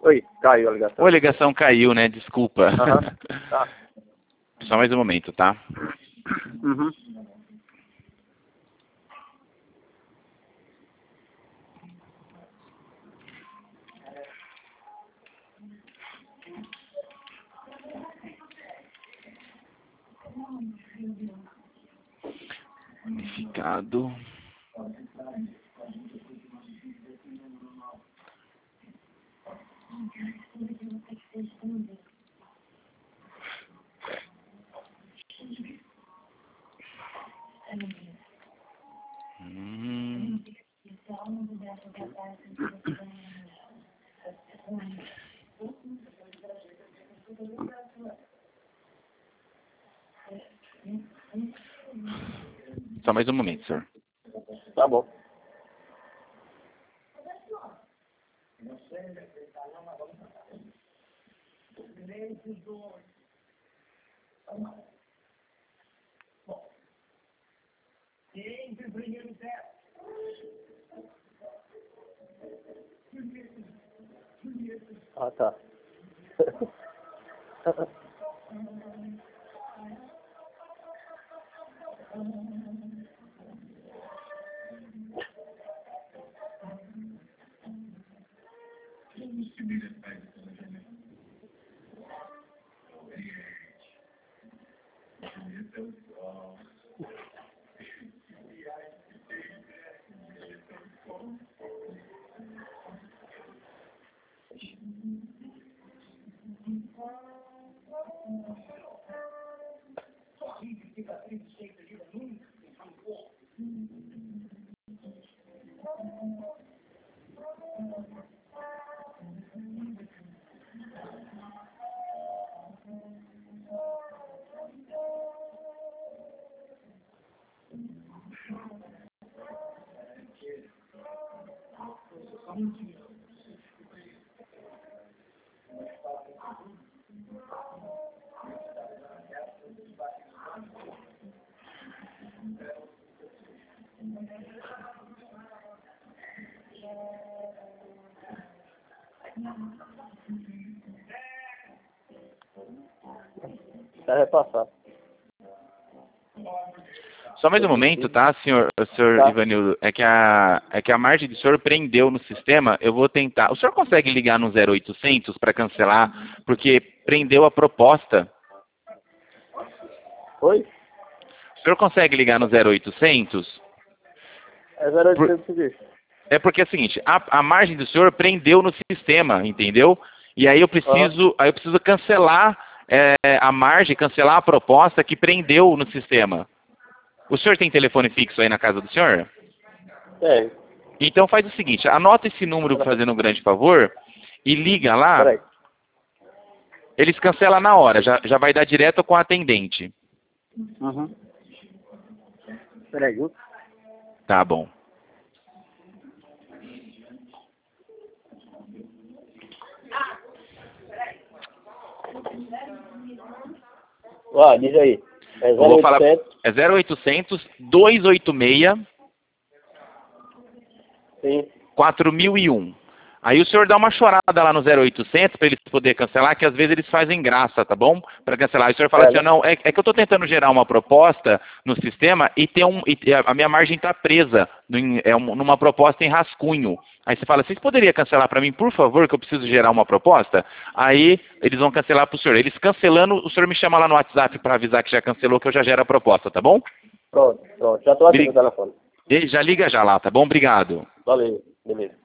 Oi, caiu a ligação. Oi, a ligação caiu, né? Desculpa. Aham, tá. Só mais um momento, tá? Uhum. Unificado. Só mais um momento, senhor. Tá bom. Ah, tá. Tá repassado. Só mais um momento, tá, senhor Tá. Ivanildo? É que a margem do senhor prendeu no sistema. Eu vou tentar. O senhor consegue ligar no 0800 para cancelar? Porque prendeu a proposta. Oi? O senhor consegue ligar no 0800? É 0800 seguinte. É porque é o seguinte, a margem do senhor prendeu no sistema, entendeu? E aí eu preciso cancelar a margem, cancelar a proposta que prendeu no sistema. O senhor tem telefone fixo aí na casa do senhor? É. Então faz o seguinte, anota esse número fazendo um grande favor e liga lá. Peraí. Eles cancelam na hora, já vai dar direto com a atendente. Uhum. Peraí, viu? Tá bom. Ó, diz aí. É Eu vou falar, 0800. é 0800 286 Sim. 4001. Aí o senhor dá uma chorada lá no 0800 para eles poderem cancelar, que às vezes eles fazem graça, tá bom? Para cancelar. Aí o senhor fala assim, não, é que eu estou tentando gerar uma proposta no sistema e a minha margem está presa numa proposta em rascunho. Aí você fala, vocês poderiam cancelar para mim, por favor, que eu preciso gerar uma proposta? Aí eles vão cancelar para o senhor. Eles cancelando, o senhor me chama lá no WhatsApp para avisar que já cancelou, que eu já gero a proposta, tá bom? Pronto. Já estou aqui no telefone. Já liga já lá, tá bom? Obrigado. Valeu. Beleza.